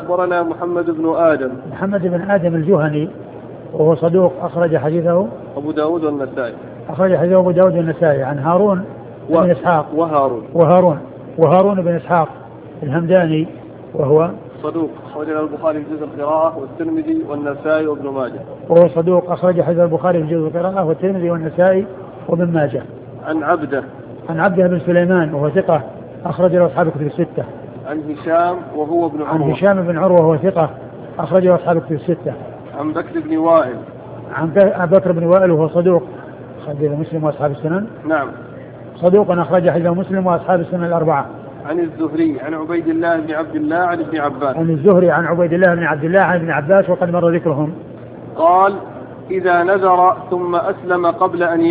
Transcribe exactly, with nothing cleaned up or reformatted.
أخبرنا محمد بن آدم محمد بن آدم الجهني وهو صدوق أخرج حديثه أبو داود والنسائي أخرج حديثه أبو داود والنسائي عن هارون و... بن إسحاق وهارون وهارون وهارون بن إسحاق الهمداني وهو صدوق أخرج له البخاري في جزء القراءة والترمذي والنسائي وابن ماجه. وهو صدوق أخرج حديث البخاري في جزء القراءة والترمذي والنسائي وابن ماجه. عن عبده عن عبده بن سليمان وهو ثقة أخرج له أصحاب الكتب الستة. عن هشام وهو ابن عروة عن هشام بن عروة وهو ثقة أخرج له أصحاب الكتب الستة. عن بكر بن وائل عن بكر بن وائل وهو صدوق أخرج له مسلم وأصحاب السنن. نعم صدوق أخرج حديث مسلم وأصحاب السنن الأربعة. عن الزهري عن عبيد الله بن عبد الله عن ابن عباس. عن الزهري عن عبيد الله بن عبد الله عن ابن عباس وقد مر ذكرهم. قال إذا نذر ثم أسلم قبل أن